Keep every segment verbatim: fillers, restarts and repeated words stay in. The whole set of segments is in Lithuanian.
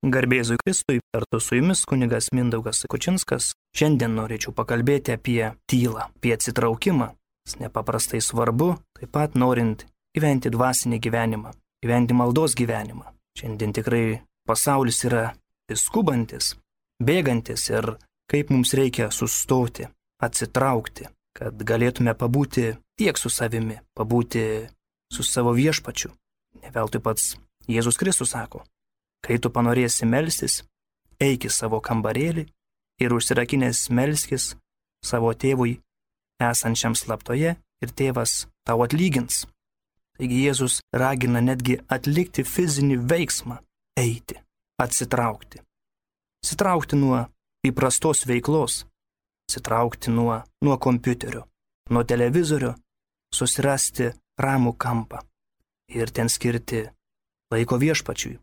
Garbėzui Kristui, kartu su jumis kunigas Mindaugas Kučinskas. Šiandien norėčiau pakalbėti apie tylą, apie atsitraukimą. Tas nepaprastai svarbu, taip pat norint gyventi dvasinį gyvenimą, gyventi maldos gyvenimą. Šiandien tikrai pasaulis yra skubantis, bėgantis ir kaip mums reikia sustoti, atsitraukti, kad galėtume pabūti tiek su savimi, pabūti su savo viešpačiu. Ne veltui pats Jėzus Kristus sako, kai tu panorėsi melstis, eik į savo kambarėlį ir užsirakinęs melskis savo tėvui esančiam slaptoje ir tėvas tau atlygins. Taigi Jėzus ragina netgi atlikti fizinį veiksmą, eiti, atsitraukti. Atsitraukti nuo įprastos veiklos, atsitraukti nuo, nuo kompiuterio, nuo televizorio, susirasti ramų kampą ir ten skirti laiko viešpačiui.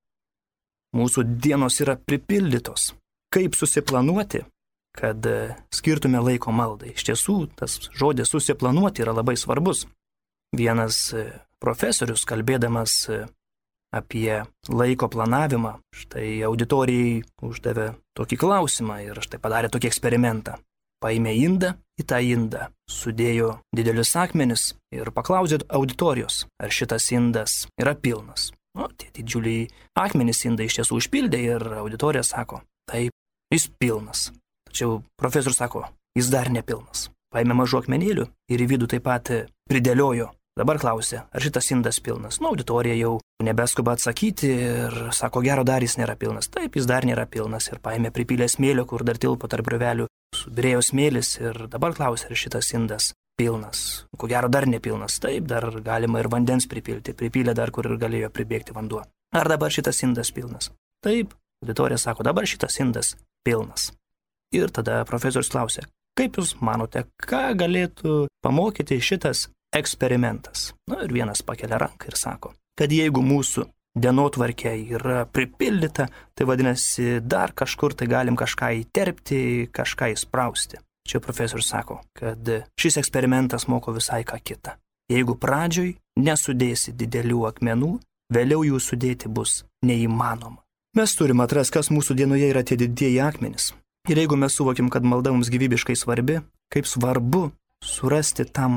Mūsų dienos yra pripildytos. Kaip susiplanuoti, kad skirtume laiko maldai? Iš tiesų, tas žodis susiplanuoti yra labai svarbus. Vienas profesorius, kalbėdamas apie laiko planavimą, štai auditorijai uždavė tokį klausimą ir štai padarė tokį eksperimentą. Paėmė indą, į tą indą sudėjo didelius akmenis ir paklausė auditorijos, ar šitas indas yra pilnas. O, tie didžiuliai akmenys indai iš tiesų užpildė ir auditorija sako, taip, jis pilnas. Tačiau profesorius sako, jis dar nepilnas. Paėmė mažų akmenėlių ir į vidų taip pat pridėliojo. Dabar klausė, ar šitas indas pilnas. Nu, auditorija jau nebeskuba atsakyti ir sako, gero dar jis nėra pilnas. Taip, jis dar nėra pilnas. Ir paėmė pripylę smėlio, kur dar tilpo tarp griovių, subirėjo smėlis ir dabar klausė, ar šitas indas pilnas. Ko gero dar nepilnas. Taip, dar galima ir vandens pripilti. Pripylė dar, kur ir galėjo pribėgti vanduo. Ar dabar šitas indas pilnas? Taip, auditorija sako, dabar šitas indas pilnas. Ir tada profesorius klausė, kaip jūs manote, ką galėtų pamokyti šitas eksperimentas? Na ir vienas pakelia ranką ir sako, kad jeigu mūsų dienotvarkė yra pripildyta, tai vadinasi, dar kažkur tai galim kažką įterpti, kažką įsprausti. Čia profesorius sako, kad šis eksperimentas moko visai ką kitą. Jeigu pradžioj nesudėsi didelių akmenų, vėliau jų sudėti bus neįmanoma. Mes turime atrasti, kas mūsų dienoje yra tie didieji akmenys. Ir jeigu mes suvokim, kad malda mums gyvybiškai svarbi, kaip svarbu surasti tam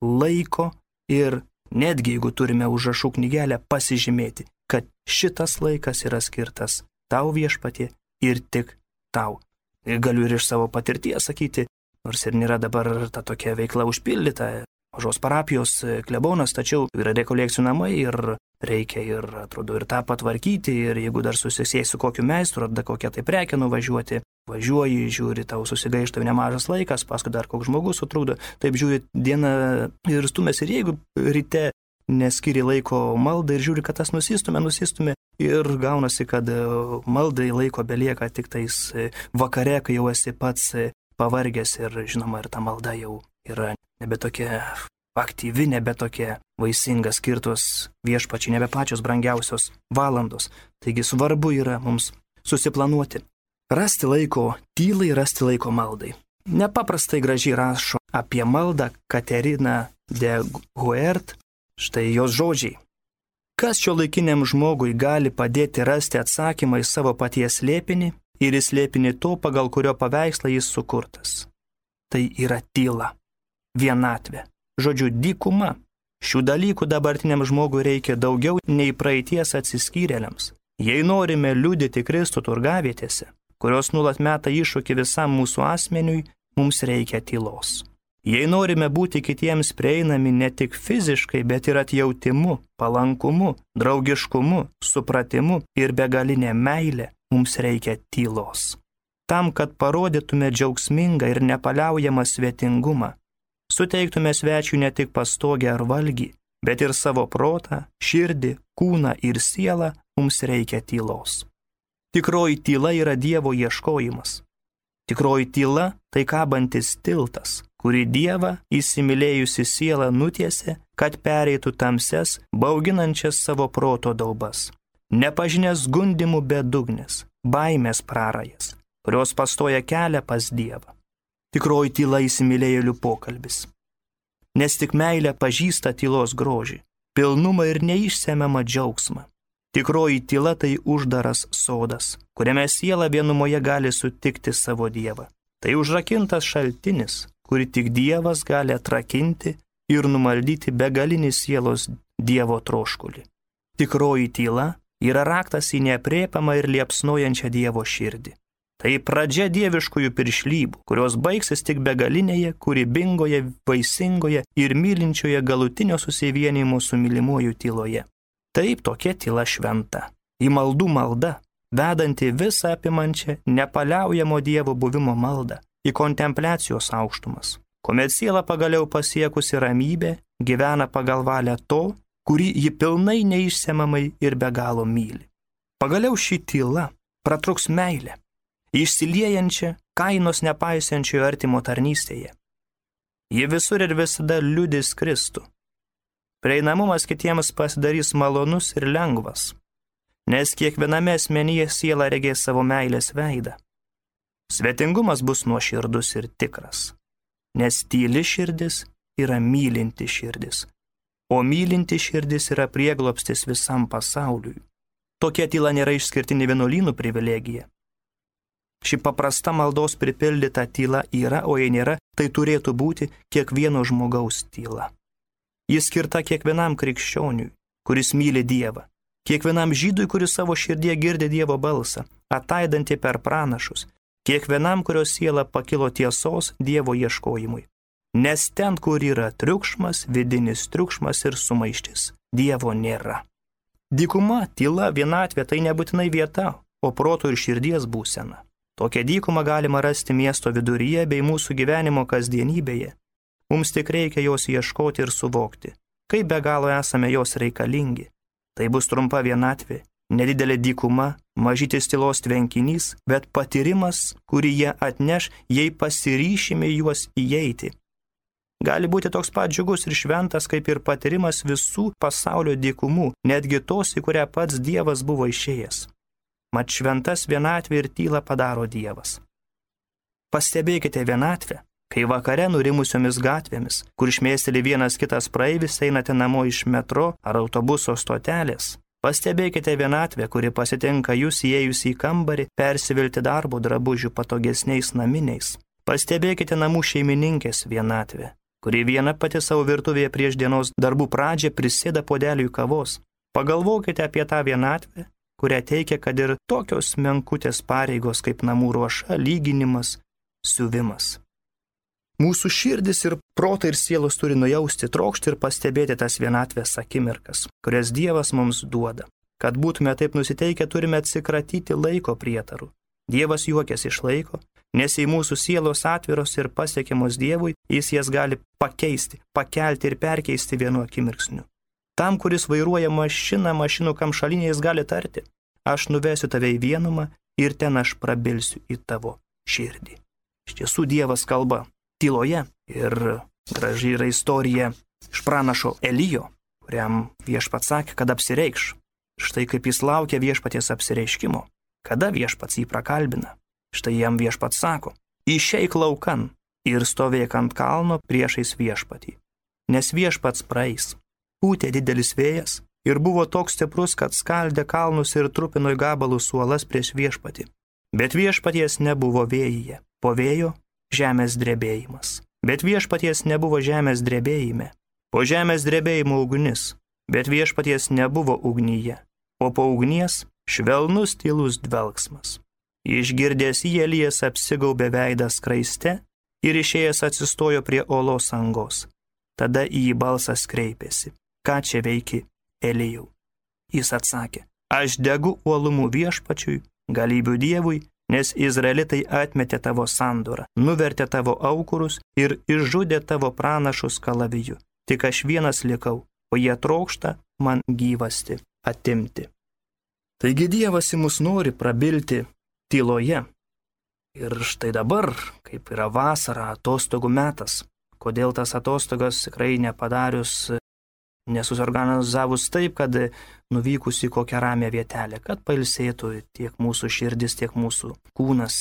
laiko ir netgi jeigu turime užrašų knygelę pasižymėti, kad šitas laikas yra skirtas tau viešpatie ir tik tau. Ir galiu ir iš savo patirties sakyti, nors ir nėra dabar ta tokia veikla užpildyta, mažos parapijos klebonas, tačiau yra rekolekcijų namai ir reikia ir, atrodo, ir tą patvarkyti ir jeigu dar susisiesi su kokiu meistru, ar da kokią tai prekę nuvažiuoti, važiuoji, žiūri, tau susigaišta nemažas laikas, paskui dar koks žmogus sutrukdo, taip žiūri dieną ir stumės ir jeigu ryte neskiri laiko maldai ir žiūri, kad tas nusistumė, nusistumė ir gaunasi, kad maldai laiko belieka tik tais vakare, kai jau esi pats pavargęs ir žinoma ir ta malda jau yra nebe tokia aktyvi, nebe tokia vaisinga, skirtos viešpačiai, nebe pačios brangiausios valandos. Taigi svarbu yra mums susiplanuoti. Rasti laiko tylai, rasti laiko maldai. Nepaprastai gražiai rašo apie maldą Katerina de Guert, štai jos žodžiai. Kas šiuolaikiniam žmogui gali padėti rasti atsakymą į savo paties slėpinį ir į slėpinį to, pagal kurio paveikslą jis sukurtas? Tai yra tyla, vienatvė, žodžiu, dykuma. Šių dalykų dabartiniam žmogui reikia daugiau nei praeities atsiskyrėliams. Jei norime liudyti Kristų turgavietėse, kurios nuolat meta iššūkį visam mūsų asmeniui, mums reikia tylos. Jei norime būti kitiems prieinami ne tik fiziškai, bet ir atjautimu, palankumu, draugiškumu, supratimu ir begalinė meilė, mums reikia tylos. Tam, kad parodytume džiaugsmingą ir nepaliaujamą svetingumą, suteiktume svečiui ne tik pastogę ar valgį, bet ir savo protą, širdį, kūną ir sielą, mums reikia tylos. Tikroji tyla yra Dievo ieškojimas. Tikroji tyla tai kabantis tiltas, kurį Dievą įsimylėjusi siela nutiesė, kad pereitų tamses, bauginančias savo proto daubas. Nepažinęs gundimų bedugnės, baimės prarajas, kurios pastoja kelią pas Dievą. Tikroji tyla įsimylėjėlių pokalbis. Nes tik meilė pažįsta tylos grožį, pilnumą ir neišsemiamą džiaugsmą. Tikroji tyla tai uždaras sodas, kuriame siela vienumoje gali sutikti savo Dievą. Tai užrakintas šaltinis, kurį tik Dievas gali atrakinti ir numaldyti begalinį sielos Dievo troškulį. Tikroji tyla yra raktas į neaprėpiamą ir liepsnojančią Dievo širdį. Tai pradžia dieviškųjų piršlybų, kurios baigsis tik begalinėje, kūrybingoje, vaisingoje ir mylinčioje galutinio susivienimo su mylimuoju tyloje. Taip tokia tyla šventa, į maldų malda, vedanti visą apimančią, nepaliaujamo Dievo buvimo maldą, į kontempliacijos aukštumas, kuomet siela pagaliau pasiekusi ramybę, gyvena pagal valią to, kurį ji pilnai neišsemamai ir be galo myli. Pagaliau ši tyla pratruks meilę, išsiliejančią, kainos nepaisiančiojo artimo tarnystėje. Ji visur ir visada liudys Kristų. Prieinamumas kitiems pasidarys malonus ir lengvas, nes kiekviename asmenyje siela regės savo meilės veidą. Svetingumas bus nuoširdus ir tikras, nes tyli širdis yra mylinti širdis, o mylinti širdis yra prieglobstis visam pasauliui. Tokia tyla nėra išskirtinė vienuolynų privilegija. Ši paprasta maldos pripildyta tyla yra, o jei nėra, tai turėtų būti kiekvieno žmogaus tyla. Jis skirta kiekvienam krikščioniui, kuris myli Dievą, kiekvienam žydui, kuris savo širdie girdi Dievo balsą, ataidantį per pranašus, kiekvienam, kurio siela pakilo tiesos Dievo ieškojimui. Nes ten, kur yra triukšmas, vidinis triukšmas ir sumaištis, Dievo nėra. Dykuma, tyla, vienatvė tai nebūtinai vieta, o proto ir širdies būsena. Tokią dykumą galima rasti miesto viduryje bei mūsų gyvenimo kasdienybėje. Mums tik reikia jos ieškoti ir suvokti, kaip be galo esame jos reikalingi. Tai bus trumpa vienatvė, nedidelė dykuma, mažytis tylos tvenkinys, bet patyrimas, kurį jie atneš, jei pasiryšime juos įeiti. Gali būti toks pat džiugus ir šventas, kaip ir patyrimas visų pasaulio dykumų, netgi tos, į kurią pats Dievas buvo išėjęs. Mat šventas vienatvė ir tyla padaro Dievas. Pastebėkite vienatvę, kai vakare nurimusiomis gatvėmis, kur išmėsteli vienas kitas praeivis, einate namo iš metro ar autobuso stotelės. Pastebėkite vienatvę, kuri pasitinka jūs įėjus į kambarį, persivilti darbo drabužių patogesniais naminiais. Pastebėkite namų šeimininkės vienatvę, kuri viena pati savo virtuvėje prieš dienos darbų pradžią prisėda puodeliui kavos. Pagalvokite apie tą vienatvę, kurią teikia, kad ir tokios menkutės pareigos kaip namų ruoša, lyginimas, siuvimas. Mūsų širdis ir protai ir sielos turi nujausti, trokšti ir pastebėti tas vienatvės akimirkas, kurias Dievas mums duoda. Kad būtume taip nusiteikę, turime atsikratyti laiko prietarų. Dievas juokiasi iš laiko, nes jei mūsų sielos atviros ir pasiekiamos Dievui, jis jas gali pakeisti, pakelti ir perkeisti vienu akimirksniu. Tam, kuris vairuoja mašiną, mašinų kamšalinės gali tarti, aš nuvesiu tave į vienumą ir ten aš prabilsiu į tavo širdį. Iš tiesų Dievas kalba tyloje ir graži yra istorija iš pranašo Elijo, kuriam viešpats sakė, kad apsireikš. Štai kaip jis laukia viešpaties apsireiškimo, kada viešpats jį prakalbina. Štai jam viešpats sako, išeik laukan ir stovėk ant kalno priešais viešpatį, nes viešpats praeis. Pūtė didelis vėjas ir buvo toks stiprus, kad skaldė kalnus ir trupino į gabalus uolas prieš viešpatį. Bet viešpaties nebuvo vėjyje, po vėjo žemės drebėjimas. Bet viešpaties nebuvo žemės drebėjime, po žemės drebėjimo ugnis, bet viešpaties nebuvo ugnyje, o po ugnies švelnus tylus dvelksmas. Išgirdęs jį Elijas apsigaubė veidą skraiste ir išėjęs atsistojo prie olos angos. Tada į jį balsas kreipėsi. Ką čia veiki, Elijau? Jis atsakė, aš degu uolumų viešpačiui, galybių Dievui, nes izraelitai atmetė tavo sandorą, nuvertė tavo aukurus ir išžudė tavo pranašus kalaviju. Tik aš vienas likau, o jie trokšta man gyvasti atimti. Taigi Dievas į mus nori prabilti tyloje. Ir štai dabar, kaip yra vasara, atostogų metas, kodėl tas atostogas tikrai nepadarius, nesusorganizavus taip, kad nuvykus į kokią ramią vietelę, kad pailsėtų tiek mūsų širdis, tiek mūsų kūnas.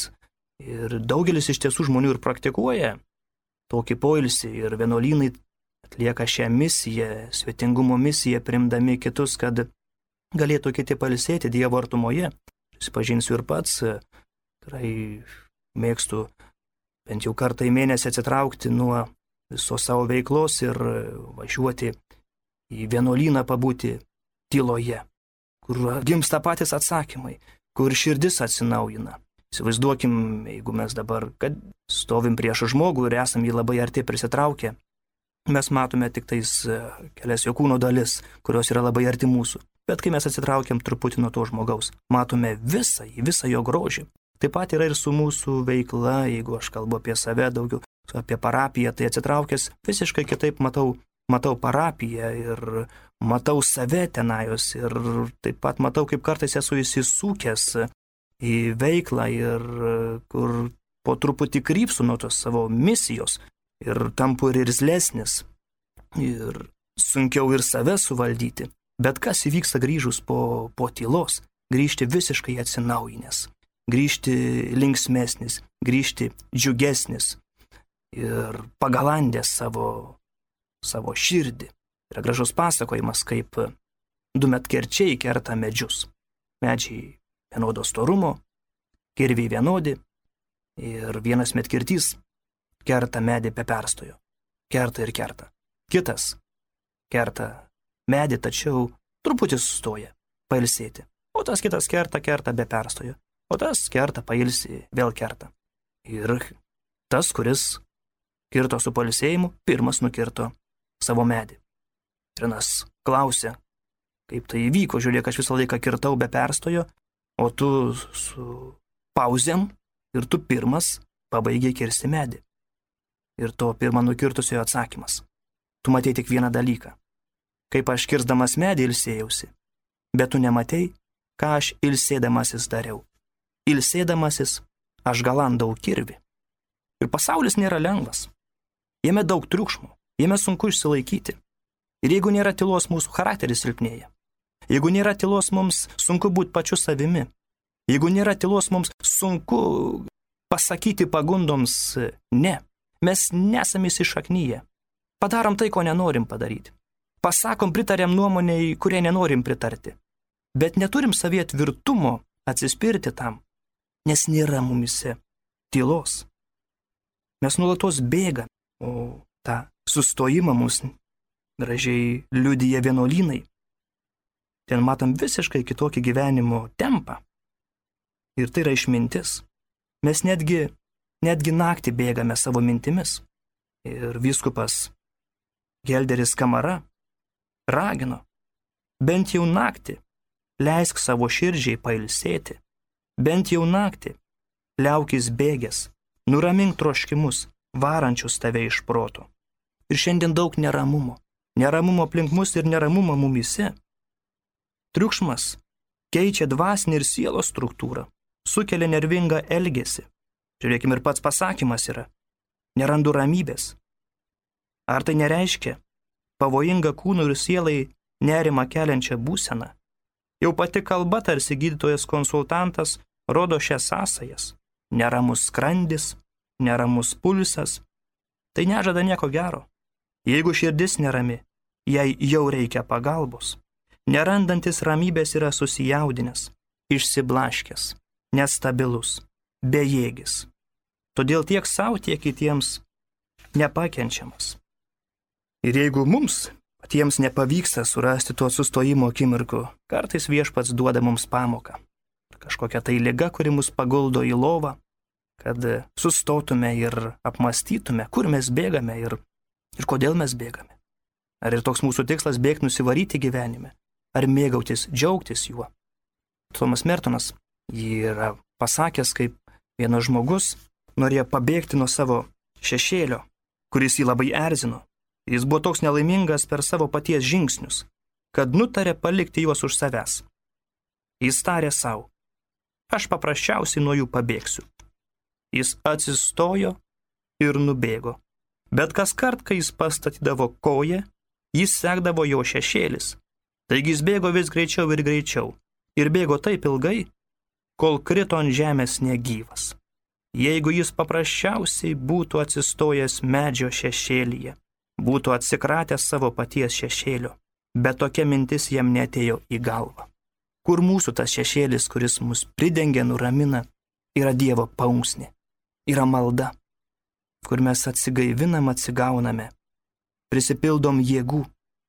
Ir daugelis iš tiesų žmonių ir praktikuoja tokį poilsį ir vienuolynai atlieka šią misiją, svetingumo misiją, primdami kitus, kad galėtų kiti pailsėti Dievo artumoje. Prisipažinsiu ir pats, tikrai mėgstu bent jau kartą į mėnesį atsitraukti nuo visos savo veiklos ir važiuoti į vienuolyną pabūti tyloje, kur gimsta patys atsakymai, kur širdis atsinaujina. Įsivaizduokim, jeigu mes dabar, kad stovim prieš žmogų ir esam jį labai arti prisitraukę, mes matome tik tais kelias jo kūno dalis, kurios yra labai arti mūsų. Bet kai mes atsitraukiam truputį nuo to žmogaus, matome visą, visą jo grožį. Taip pat yra ir su mūsų veikla, jeigu aš kalbu apie save daugiau, apie parapiją, tai atsitraukęs visiškai kitaip matau, matau parapiją ir matau save tenajos ir taip pat matau, kaip kartais esu įsisūkęs į veiklą ir kur po truputį krypsiu nuo tos savo misijos ir tampu ir irzlesnis ir sunkiau ir save suvaldyti. Bet kas įvyksta grįžus po, po tylos? Grįžti visiškai atsinaujinęs, grįžti linksmesnis, grįžti džiugesnis ir pagalandęs savo, savo širdį. Yra gražus pasakojimas, kaip du medkirčiai kerta medžius. Medžiai vienodo storumo, kirviai vienodi ir vienas medkirtys kerta medį be perstojo. Kerta ir kerta. Kitas kerta medį, tačiau truputį sustoja pailsėti. O tas kitas kerta, kerta be perstojo. O tas kerta, pailsi, vėl kerta. Ir tas, kuris kirto su pailsėjimu, pirmas nukirto savo medį. Ir Anas klausė, kaip tai įvyko, žiūrėk, aš visą laiką kirtau be perstojo, o tu su pauzėm ir tu pirmas pabaigiai kirsti medį. Ir to pirmą nukirtusiojo atsakymas. Tu matei tik vieną dalyką. Kaip aš kirsdamas medį ilsėjausi, bet tu nematei, ką aš ilsėdamasis dariau. Ilsėdamasis aš galandau kirvį. Ir pasaulis nėra lengvas. Jame daug triukšmų, jame sunku išsilaikyti. Ir jeigu nėra tylos, mūsų charakteris silpnėja. Jeigu nėra tylos, mums sunku būti pačiu savimi. Jeigu nėra tylos, mums sunku pasakyti pagundoms ne. Mes nesame įsišaknyje. Padarom tai, ko nenorim padaryti. Pasakom, pritariam nuomonei, kuriai nenorim pritarti. Bet neturim savyje tvirtumo atsispirti tam, nes nėra mumise tylos. Mes nuolatos bėgame, o tą sustojimą mums gražiai liudija vienuolynai. Ten matom visiškai kitokį gyvenimo tempą. Ir tai yra išmintis. Mes netgi, netgi naktį bėgame savo mintimis. Ir vyskupas Gelderis Kamara ragino, bent jau naktį leisk savo širdžiai pailsėti. Bent jau naktį liaukis bėgęs, nuramink troškimus, varančius tave iš proto. Ir šiandien daug neramumo. Neramumo aplink mus ir neramumo mumyse. Triukšmas keičia dvasinį ir sielos struktūrą, sukelia nervingą elgesį. Žiūrėkime, ir pats pasakymas yra, nerandu ramybės. Ar tai nereiškia pavojingą kūnų ir sielai nerimą keliančią būseną? Jau pati kalba tarsi gydytojas konsultantas rodo šias sąsajas. Neramus skrandis, neramus pulsas. Tai nežada nieko gero. Jeigu širdis nerami, jai jau reikia pagalbos. Nerandantis ramybės yra susijaudinęs, išsiblaškęs, nestabilus, bejėgis. Todėl tiek savo, tiek kitiems nepakenčiamas. Ir jeigu mums patiems nepavyksta surasti tuo sustojimo akimirku, kartais viešpats duoda mums pamoką. Kažkokia tai liga, kuri mus paguldo į lovą, kad sustotume ir apmastytume, kur mes bėgame ir, ir kodėl mes bėgame. Ar ir toks mūsų tikslas bėgti nusivaryti gyvenime, ar mėgautis, džiaugtis juo. Tomas Mertonas jį yra pasakęs, kaip vienas žmogus norėjo pabėgti nuo savo šešėlio, kuris jį labai erzino. Jis buvo toks nelaimingas per savo paties žingsnius, kad nutarė palikti juos už savęs. Jis tarė savo, aš paprasčiausiai nuo jų pabėgsiu. Jis atsistojo ir nubėgo. Bet kas kart, kai jis pastatydavo koją, jis sekdavo jo šešėlis. Taigi jis bėgo vis greičiau ir greičiau. Ir bėgo taip ilgai, kol krito ant žemės negyvas. Jeigu jis paprasčiausiai būtų atsistojęs medžio šešėlyje, būtų atsikratęs savo paties šešėlio, bet tokia mintis jam neatėjo į galvą. Kur mūsų tas šešėlis, kuris mus pridengia, nuramina, yra Dievo paunksnė, yra malda, kur mes atsigaivinam, atsigauname, prisipildom jėgų,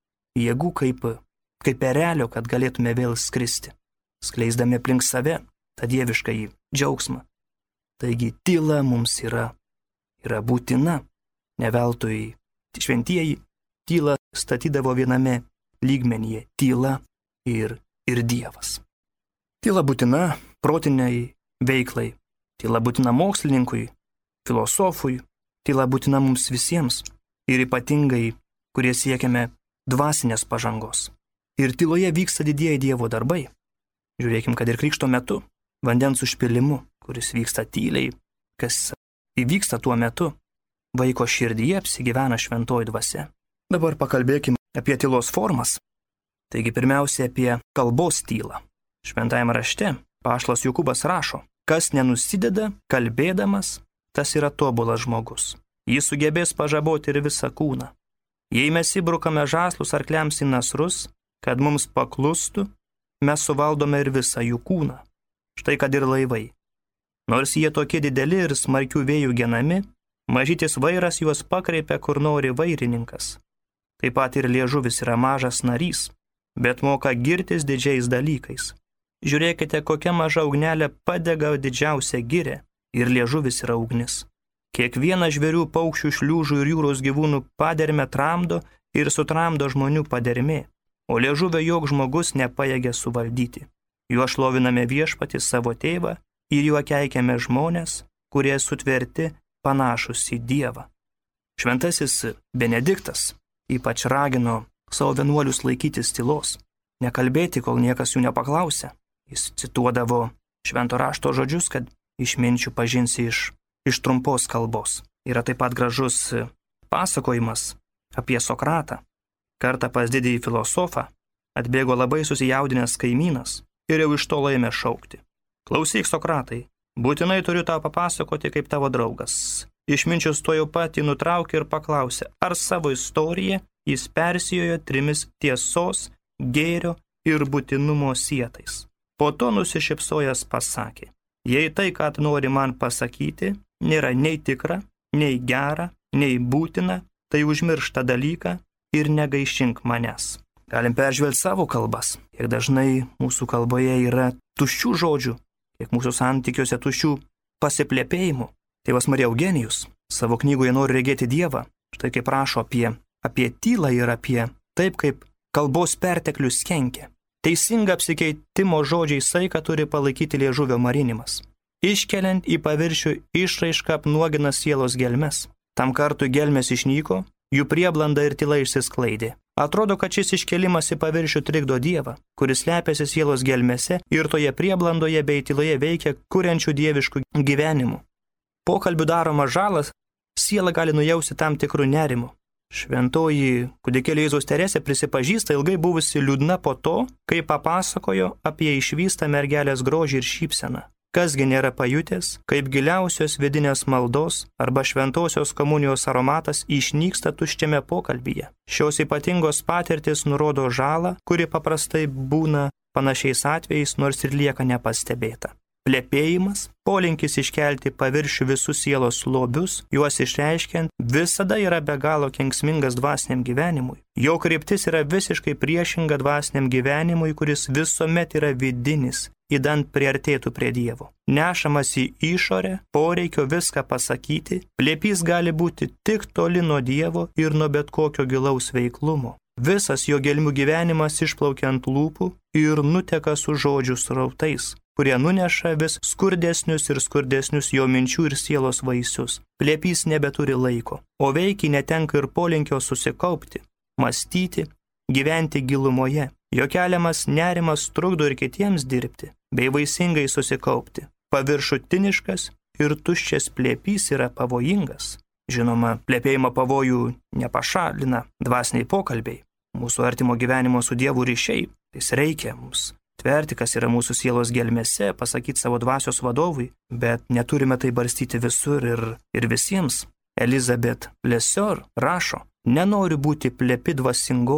jėgų kaip, kaip erelio, kad galėtume vėl skristi, skleisdami aplink save tą dievišką į džiaugsmą. Taigi tyla mums yra, yra būtina, neveltui šventieji tylą statydavo viename lygmenyje – tyla ir, ir Dievas. Tyla būtina protiniai veiklai, tyla būtina mokslininkui, filosofui, tyla būtina mums visiems ir ypatingai, kurie siekiame dvasinės pažangos. Ir tyloje vyksta didieji Dievo darbai. Žiūrėkim, kad ir krikšto metu, vandens užpilimu, kuris vyksta tyliai, kas įvyksta tuo metu, vaiko širdyje apsigyvena šventoji dvasia. Dabar pakalbėkim apie tylos formas. Taigi pirmiausia apie kalbos tylą. Šventajame rašte apaštalas Jokūbas rašo, kas nenusideda kalbėdamas, tas yra tobulas žmogus. Jis sugebės pažaboti ir visą kūną. Jei mes įbrukame žąslus arkliams į nasrus, kad mums paklustų, mes suvaldome ir visą jų kūną. Štai kad ir laivai. Nors jie tokie dideli ir smarkių vėjų genami, mažytis vairas juos pakreipia, kur nori vairininkas. Taip pat ir liežuvis yra mažas narys, bet moka girtis didžiais dalykais. Žiūrėkite, kokia maža ugnelė padega didžiausią girę ir liežuvis yra ugnis. Kiekvieną žvėrių, paukščių, šliūžų ir jūros gyvūnų padermę tramdo ir sutramdo žmonių padermė, o liežuvio jok žmogus nepajėgia suvaldyti. Juo šloviname viešpatį savo tėvą ir juo keikiame žmonės, kurie sutverti panašus į Dievą. Šventasis Benediktas ypač ragino savo vienuolius laikytis tylos, nekalbėti, kol niekas jų nepaklausia. Jis cituodavo švento rašto žodžius, kad išminčių pažinsi iš, iš trumpos kalbos. Yra taip pat gražus pasakojimas apie Sokratą. Kartą pas didįjį filosofą atbėgo labai susijaudinęs kaimynas ir jau iš tolo ėmė šaukti. Klausyk, Sokratai, būtinai turiu tau papasakoti kaip tavo draugas. Išminčius to jau pat jį nutraukė ir paklausė, ar savo istoriją jis persijojo trimis tiesos, gėrio ir būtinumo sietais. Po to nusišypsojęs pasakė, jei tai, ką nori man pasakyti, nėra nei tikra, nei gera, nei būtina, tai užmiršta dalyką ir negaišink manęs. Galim peržvelgti savo kalbas, kiek dažnai mūsų kalboje yra tuščių žodžių, kiek mūsų santykiuose tuščių pasiplėpėjimų. Tėvas Marija Eugenijus savo knygoje Noriu regėti Dievą, štai kaip rašo apie, apie tylą ir apie taip, kaip kalbos perteklius kenkia. Teisinga apsikeitimo žodžiai saiką turi palaikyti liežuvio marinimas. Iškeliant į paviršių išraišką apnuogina sielos gelmes. Tam kartui gelmes išnyko, jų prieblanda ir tyla išsisklaidė. Atrodo, kad šis iškelimas į paviršių trikdo Dievą, kuris slepiasi sielos gelmėse ir toje prieblandoje bei tyloje veikia kuriančių dieviškų gyvenimų. Pokalbių daroma žalas, siela gali nujausti tam tikrų nerimų. Šventoji kūdikėlė Jėzaus Teresė prisipažįsta ilgai buvusi liūdna po to, kai papasakojo apie išvystą mergelės grožį ir šypseną. Kasgi nėra pajutęs, kaip giliausios vidinės maldos arba šventosios komunijos aromatas išnyksta tuščiame pokalbyje. Šios ypatingos patirtis nurodo žalą, kuri paprastai būna panašiais atvejais, nors ir lieka nepastebėta. Plepėjimas, polinkis iškelti paviršių visus sielos lobius, juos išreiškiant, visada yra be galo kenksmingas dvasiniam gyvenimui. Jo kryptis yra visiškai priešinga dvasiniam gyvenimui, kuris visuomet yra vidinis, idant priartėtų prie Dievo. Nešamas į išorę, poreikio viską pasakyti, plėpys gali būti tik toli nuo Dievo ir nuo bet kokio gilaus veiklumo. Visas jo gelmių gyvenimas išplaukia ant lūpų ir nuteka su žodžių srautais, kurie nuneša vis skurdesnius ir skurdesnius jo minčių ir sielos vaisius. Plėpys nebeturi laiko, o veikiai netenka ir polinkio susikaupti, mąstyti, gyventi gilumoje. Jo keliamas nerimas trukdo ir kitiems dirbti, bei vaisingai susikaupti. Paviršutiniškas ir tuščias plėpys yra pavojingas. Žinoma, plėpėjimo pavojų nepašalina dvasiniai pokalbiai, mūsų artimo gyvenimo su Dievu ryšiai. Tai reikia mums tverti, kas yra mūsų sielos gelmėse, pasakyti savo dvasios vadovui, bet neturime tai barstyti visur ir, ir visiems. Elizabeth Lesior rašo, nenoriu būti plėpi dvasingoji,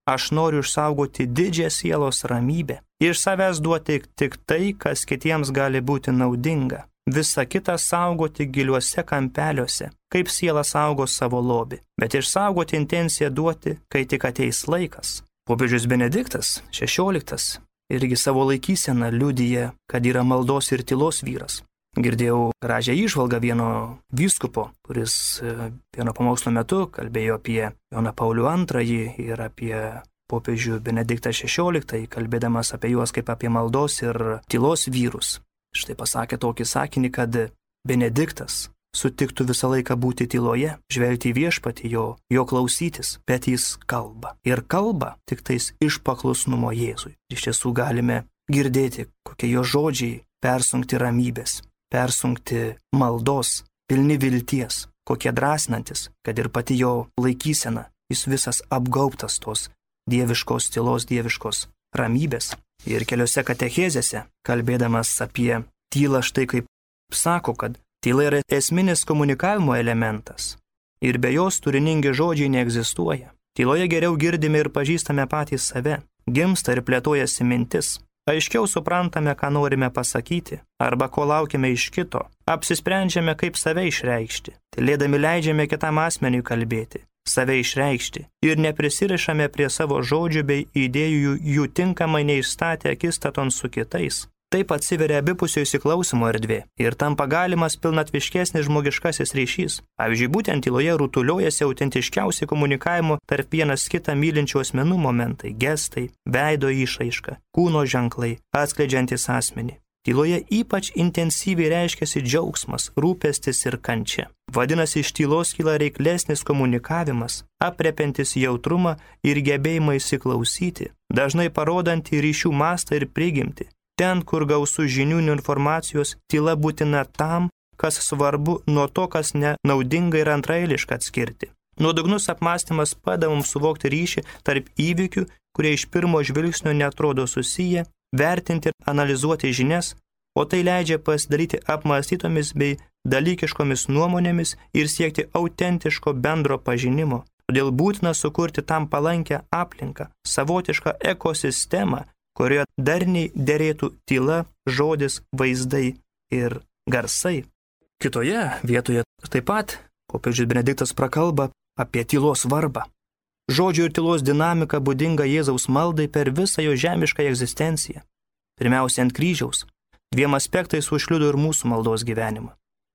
Aš noriu išsaugoti didžią sielos ramybę. Iš savęs duoti tik tai, kas kitiems gali būti naudinga. Visa kita saugoti giliuose kampeliuose, kaip siela saugo savo lobį. Bet išsaugoti intenciją duoti, kai tik ateis laikas. Popiežius Benediktas šešioliktas irgi savo laikyseną liudija, kad yra maldos ir tylos vyras. Girdėjau gražią įžvalgą vieno vyskupo, kuris vieno pamokslo metu kalbėjo apie Joną Paulių antrąjį ir apie popiežių Benediktą šešioliktąjį, kalbėdamas apie juos kaip apie maldos ir tylos vyrus. Štai pasakė tokį sakinį, kad Benediktas sutiktų visą laiką būti tyloje, žvelgti į viešpatį, jo, jo klausytis, bet jis kalba. Ir kalba tik tais iš paklusnumo Jėzui. Iš tiesų galime girdėti, kokie jo žodžiai persunkti ramybės, persunkti maldos, pilni vilties, kokie drąsinantis, kad ir pati jo laikysena, jis visas apgaubtas tos dieviškos tylos, dieviškos ramybės. Ir keliose katechezėse, kalbėdamas apie tylą, štai kaip sako, kad tyla yra esminis komunikavimo elementas ir be jos turiningi žodžiai neegzistuoja. Tyloje geriau girdime ir pažįstame patys save, gimsta ir plėtojasi mintis. Aiškiau suprantame, ką norime pasakyti, arba ko laukime iš kito, apsisprendžiame, kaip save išreikšti, tylėdami leidžiame kitam asmeniui kalbėti, save išreikšti ir neprisirišame prie savo žodžių bei idėjų jų tinkamai neišstatę akistaton su kitais. Taip atsiveria abipusio įsiklausimo erdvė ir tampa galimas pilnatviškesnis žmogiškasis ryšys. Pavyzdžiui, būtent tyloje rutuliojasi autentiškiausi komunikavimo tarp vienas kitą mylinčių asmenų momentai, gestai, veido išraiška, kūno ženklai, atskleidžiantis asmenį. Tyloje ypač intensyviai reiškiasi džiaugsmas, rūpestis ir kančia. Vadinasi, iš tylos kyla reiklesnis komunikavimas, aprėpiantis jautrumą ir gebėjimą įsiklausyti, dažnai parodantį ryšių mastą ir prigimtį. Ten, kur gausų žinių ir informacijos, tyla būtina tam, kas svarbu, nuo to, kas nenaudinga ir antraeiliška atskirti. Nuodugnus apmąstymas padeda mums suvokti ryšį tarp įvykių, kurie iš pirmo žvilgsnio netrodo susiję, vertinti ir analizuoti žinias, o tai leidžia pasidaryti apmąstytomis bei dalykiškomis nuomonėmis ir siekti autentiško bendro pažinimo. Todėl būtina sukurti tam palankę aplinką, savotišką ekosistemą, kurioje darniai derėtų tyla, žodis, vaizdai ir garsai. Kitoje vietoje taip pat popiežius Benediktas prakalba apie tylos svarbą. Žodžio ir tylos dinamika būdinga Jėzaus maldai per visą jo žemišką egzistenciją. Pirmiausia, ant kryžiaus. Dviem aspektais užkliudo ir mūsų maldos gyvenimą.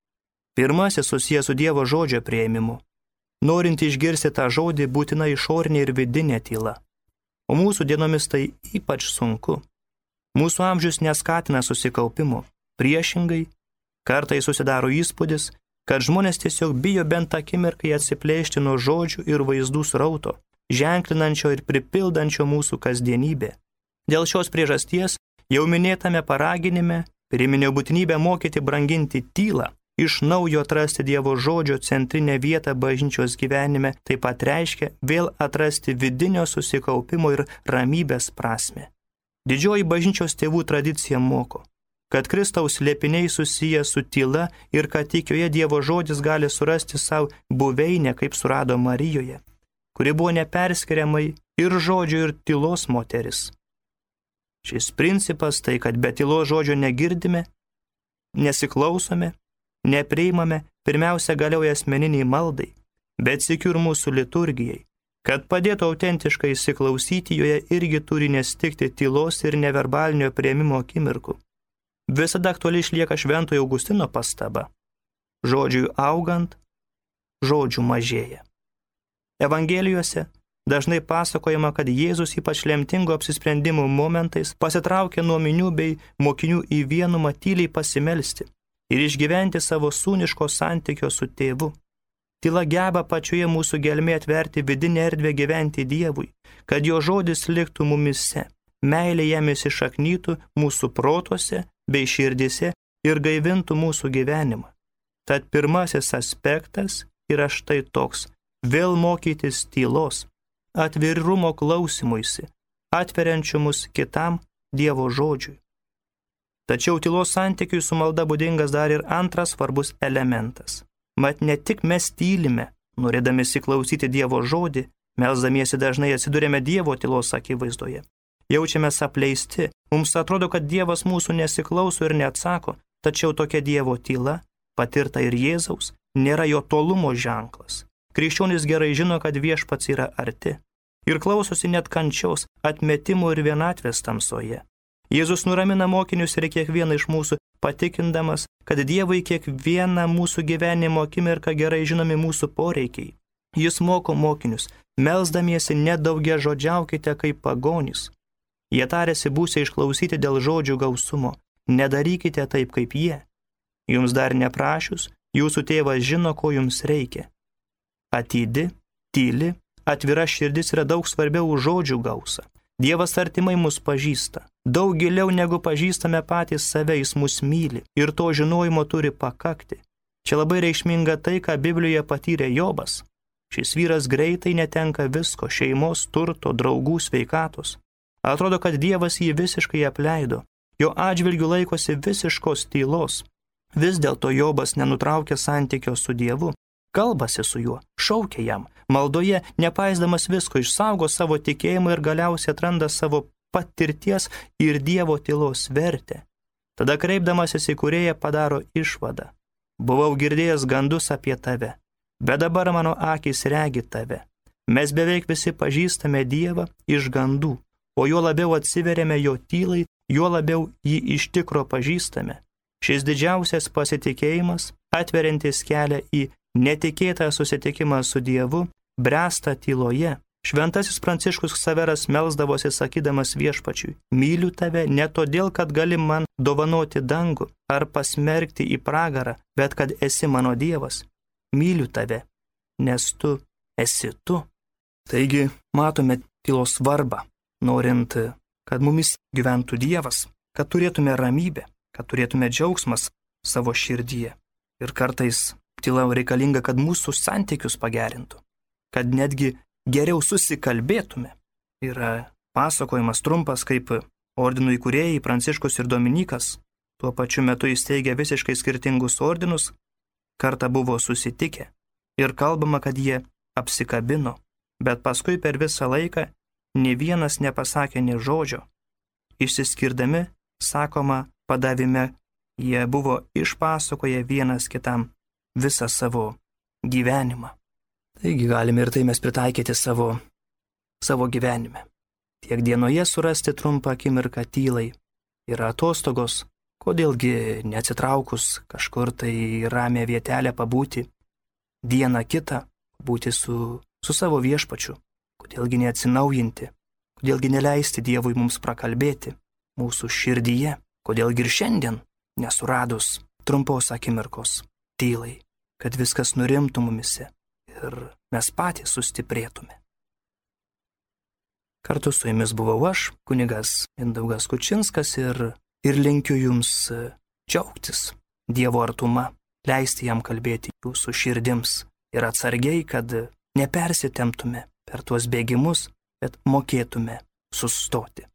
Pirmasis susijęs su Dievo žodžio priėmimu. Norint išgirsti tą žodį, būtina išorinė ir vidinė tyla. O mūsų dienomis tai ypač sunku. Mūsų amžius neskatina susikaupimo. Priešingai, kartais susidaro įspūdis, kad žmonės tiesiog bijo bent akimirkai atsiplėšti nuo žodžių ir vaizdų srauto, ženklinančio ir pripildančio mūsų kasdienybę. Dėl šios priežasties jau minėtame paraginime priminė būtinybę mokyti branginti tylą, iš naujo atrasti Dievo žodžio centrinę vietą bažnyčios gyvenime, taip pat reiškia vėl atrasti vidinio susikaupimo ir ramybės prasmę. Didžioji bažnyčios tėvų tradicija moko, kad Kristaus slėpiniai susiję su tyla ir kad tik joje Dievo žodis gali surasti savo buveinę, kaip surado Marijoje, kuri buvo neperskiriamai ir žodžio ir tylos moteris. Šis principas tai, kad be tylos žodžio negirdime, nesiklausome, nepriimame, pirmiausia galioja asmeniniai maldai, bet sykiu ir mūsų liturgijai. Kad padėtų autentiškai įsiklausyti, joje irgi turi nestikti tylos ir neverbalinio priėmimo akimirkų. Visada aktuali išlieka Šventojo Augustino pastaba. Žodžiui augant, žodžių mažėja. Evangelijose dažnai pasakojama, kad Jėzus ypač lemtingo apsisprendimų momentais pasitraukė nuo minių bei mokinių į vienumą tyliai pasimelsti ir išgyventi savo sūniško santykio su tėvu. Tyla geba pačioje mūsų gelmėje atverti vidinę erdvę gyventi Dievui, kad jo žodis liktų mumise, meilė jam įsišaknytų mūsų protuose bei širdise ir gaivintų mūsų gyvenimą. Tad pirmasis aspektas yra štai toks – vėl mokytis tylos, atvirumo klausimuisi, atveriančiu mus kitam Dievo žodžiui. Tačiau tylos santykiui su malda būdingas dar ir antras svarbus elementas. Mat ne tik mes tylime, norėdami įsiklausyti Dievo žodį, Melsdamiesi dažnai atsidurėme Dievo tylos akivaizdoje. Jaučiamės apleisti, mums atrodo, kad Dievas mūsų nesiklauso ir neatsako, tačiau tokia Dievo tyla, patirta ir Jėzaus, nėra jo tolumo ženklas. Krikščionis gerai žino, kad viešpats yra arti ir klausosi net kančios, atmetimo ir vienatvės tamsoje. Jėzus nuramina mokinius ir kiekvieną iš mūsų, patikindamas, kad Dievui kiekvieną mūsų gyvenimo akimirką gerai žinomi mūsų poreikiai. Jis moko mokinius, melsdamiesi nedaugia žodžiaukite kaip pagonys. Jie tarėsi būsią išklausyti dėl žodžių gausumo, nedarykite taip kaip jie. Jums dar neprašius, jūsų tėvas žino, ko jums reikia. Atydi, tyli, atvira širdis yra daug svarbiau už žodžių gausą. Dievas artimai mus pažįsta. Daug giliau negu pažįstame patys save, jis mus myli ir to žinojimo turi pakakti. Čia labai reikšminga tai, ką Biblijoje patyrė Jobas. Šis vyras greitai netenka visko, šeimos, turto, draugų, sveikatos. Atrodo, kad Dievas jį visiškai apleido. Jo atžvilgiu laikosi visiškos tylos. Vis dėlto Jobas nenutraukė santykio su Dievu. Kalbasi su juo, šaukia jam, maldoje, nepaisdamas visko, išsaugo savo tikėjimą ir galiausiai atranda savo patirties ir Dievo tylos vertę. Tada kreipdamasis į Kūrėją padaro išvadą. Buvau girdėjęs gandus apie tave, bet dabar mano akys regi tave. Mes beveik visi pažįstame Dievą iš gandų, o juo labiau atsiveriame jo tylai, juo labiau jį iš tikro pažįstame. Šis didžiausias pasitikėjimas, atveriantis kelią į netikėtą susitikimą su Dievu, bręsta tyloje. Šventasis Pranciškus Ksaveras melsdavosi sakydamas viešpačiui, myliu tave ne todėl, kad gali man dovanoti dangų ar pasmerkti į pragarą, bet kad esi mano Dievas. Myliu tave, nes tu esi tu. Taigi matome tylos svarbą, norint, kad mumis gyventų Dievas, kad turėtume ramybę, kad turėtume džiaugsmas savo širdyje. Ir kartais tyla reikalinga, kad mūsų santykius pagerintų, kad netgi geriau susikalbėtume. Yra pasakojimas trumpas, kaip ordinų įkūrėjai Pranciškus ir Dominikas, tuo pačiu metu įsteigė visiškai skirtingus ordinus, kartą buvo susitikę ir kalbama, kad jie apsikabino, bet paskui per visą laiką nė vienas nepasakė nė žodžio. Išsiskirdami, sakoma, padavime, jie buvo išpasakoję vienas kitam visą savo gyvenimą. Taigi galime ir tai mes pritaikyti savo, savo gyvenime. Tiek dienoje surasti trumpą akimirką tylai. Yra atostogos, kodėlgi neatsitraukus kažkur tai ramią vietelę pabūti, dieną kitą būti su, su savo viešpačiu, kodėlgi neatsinaujinti, kodėlgi neleisti Dievui mums prakalbėti mūsų širdyje, kodėlgi ir šiandien nesuradus trumpos akimirkos tylai, kad viskas nurimtų mumise ir mes patys sustiprėtume. Kartu su jumis buvau aš, kunigas Mindaugas Kučinskas ir, ir linkiu jums džiaugtis Dievo artuma, leisti jam kalbėti jūsų širdims ir atsargiai, kad nepersitemptume per tuos bėgimus, bet mokėtume sustoti.